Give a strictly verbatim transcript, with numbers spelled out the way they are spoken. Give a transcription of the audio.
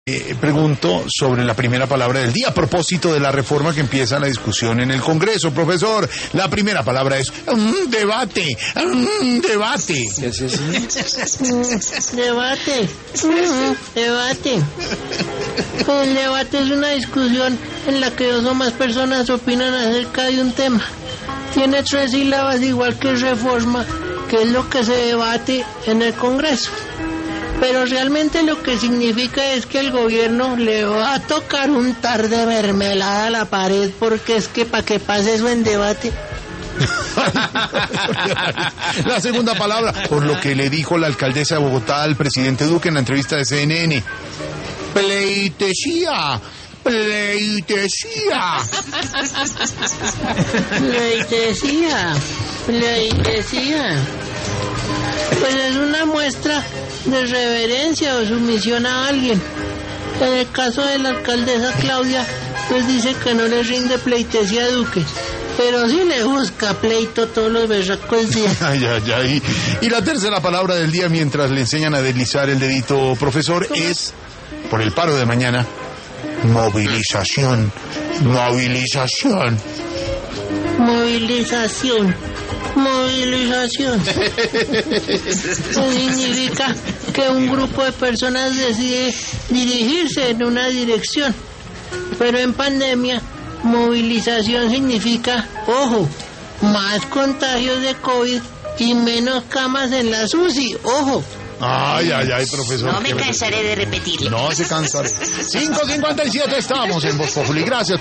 Eh, pregunto sobre la primera palabra del día a propósito de la reforma que empieza la discusión en el Congreso. Profesor, la primera palabra es un debate, un debate. ¿Qué es eso? Mm, debate, mm, debate. El debate es una discusión en la que dos o más personas opinan acerca de un tema. Tiene tres sílabas igual que reforma, que es lo que se debate en el Congreso. Pero realmente lo que significa es que el gobierno le va a tocar un tar de mermelada a la pared, porque es que para que pase eso en debate. La segunda palabra, por lo que le dijo la alcaldesa de Bogotá al presidente Duque en la entrevista de C N N. Pleitesía, pleitesía. Pleitesía, pleitesía. Pues es una muestra de reverencia o sumisión a alguien. En el caso de la alcaldesa Claudia, pues dice que no le rinde pleitesía a Duque, pero sí le busca pleito todos los berracos días. Ay, ay, ay. Y la tercera palabra del día, mientras le enseñan a deslizar el dedito, profesor, es, por el paro de mañana, movilización, movilización. Movilización, movilización. Eso significa que un grupo de personas decide dirigirse en una dirección. Pero en pandemia, movilización significa, ojo, más contagios de COVID y menos camas en la U C I, ojo. Ay, ay, ay, profesor. No me cansaré de repetirlo. No se cansaré. cinco cincuenta y siete estamos en Voz Populi. Gracias.